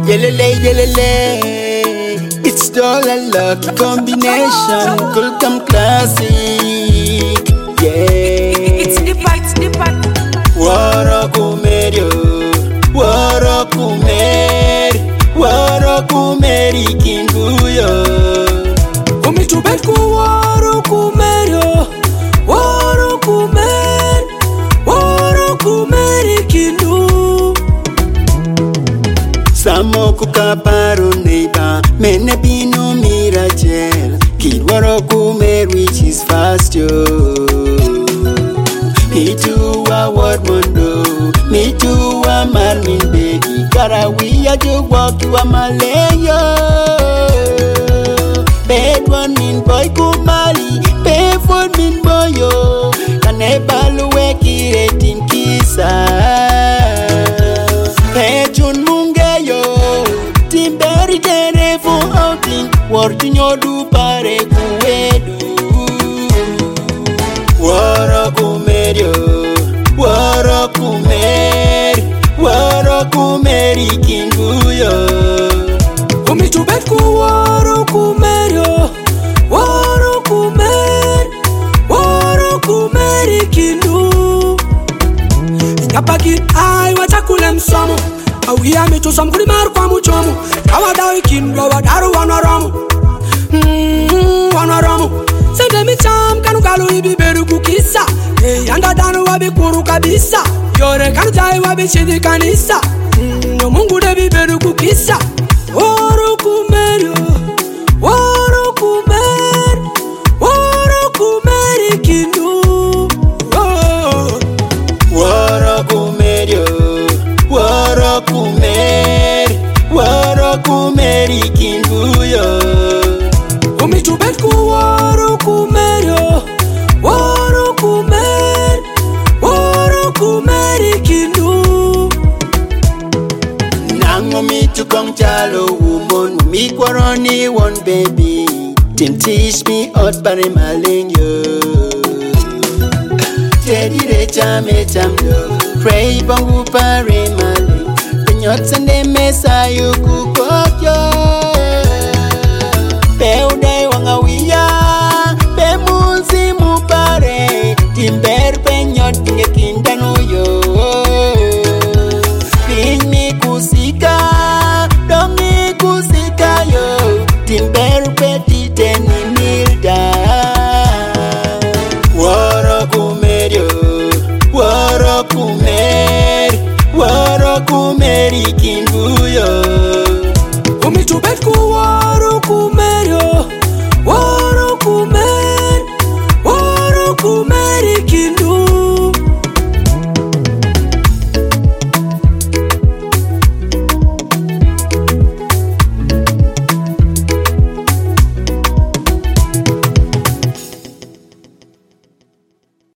Yelele, it's all a lucky combination. Welcome classic, yeah. It's deeper. Waro kumeri kinguyo. Umitubetku waro kumeri kindu. Samo kukaparo neighbor, mene bino mirachel. Kid waro kumeri which is fast yo. Me too a word mundo, me too a marmin baby. Karawi a jo walk to a malayo. Bed one min boy kumali, pay for min boyo. Kanebalo weki retin kisa. Pechun mungeyo, timberi tere for outing. Wordi nyodu pare kuedu. Waro kumeri kinguyo. Umitubetku waro kumeri kindu. Nyapaki ai watakule msomo. Awia mitosa mkuli maru kwa muchomo. Kawadawi kindu wadaru wanaramu. Sende micham kanu kalu ibi beru kukisa. Yanga danu wabi kuru kabisa. Yore kanu jai wabi chidi kanisa. No mungu debi beru kukisa. Waro kumeri kindu. Waro kumeri kinguyo. Umitubetku waro kumeri kindu. Nango mi to come chalo woman, mi kwaroni one baby. Tim teach me out pare malinyo. Teddy re chame chamdo, pray bangu pare maling. Penyot sende mesa yuku kokyo. Peudai wangawiya, pemunzi mupare. Timber penyot tinge kindano yo. Pinmi kusika, dongi kusika yo. Timber petite ni milda. Waro kumeri kinguyo. Umitubetku waro